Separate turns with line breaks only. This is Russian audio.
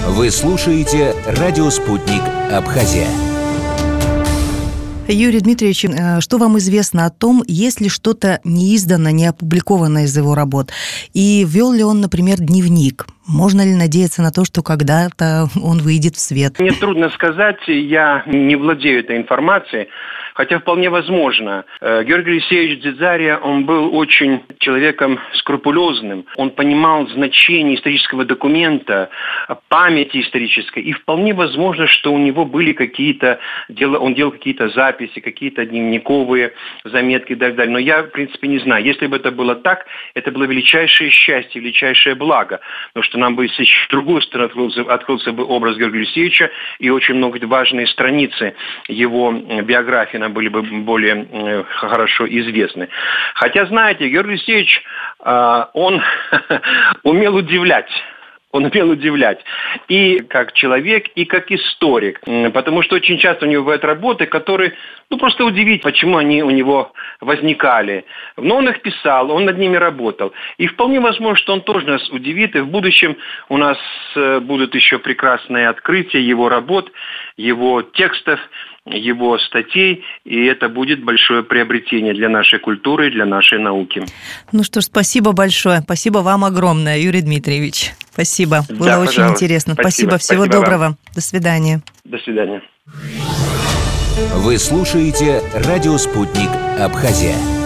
Вы слушаете «Радио Спутник. Абхазия».
Юрий Дмитриевич, что вам известно о том, есть ли что-то неизданно, не опубликованное из его работ? И вел ли он, например, дневник? Можно ли надеяться на то, что когда-то он выйдет в свет?
Мне трудно сказать, я не владею этой информацией, хотя вполне возможно. Георгий Алексеевич Дзидзария, он был очень человеком скрупулезным. Он понимал значение исторического документа, памяти исторической, и вполне возможно, что у него были он делал какие-то записи, какие-то дневниковые заметки и так далее. Но я, в принципе, не знаю. Если бы это было так, это было величайшее счастье, величайшее благо. Потому что нам бы, если с другой стороны открылся бы образ Георгия Алексеевича, и очень много важные страницы его биографии нам были бы более хорошо известны. Хотя, знаете, Георгий Алексеевич, он умел удивлять. Он умел удивлять и как человек, и как историк. Потому что очень часто у него бывают работы, которые, просто удивить, почему они у него возникали. Но он их писал, он над ними работал. И вполне возможно, что он тоже нас удивит. И в будущем у нас будут еще прекрасные открытия его работ, его текстов, его статей, и это будет большое приобретение для нашей культуры и для нашей науки.
Ну что ж, спасибо большое. Спасибо вам огромное, Юрий Дмитриевич. Спасибо. Было очень интересно. Спасибо. Всего доброго. Вам. До свидания.
До свидания.
Вы слушаете «Радио Спутник. Абхазия».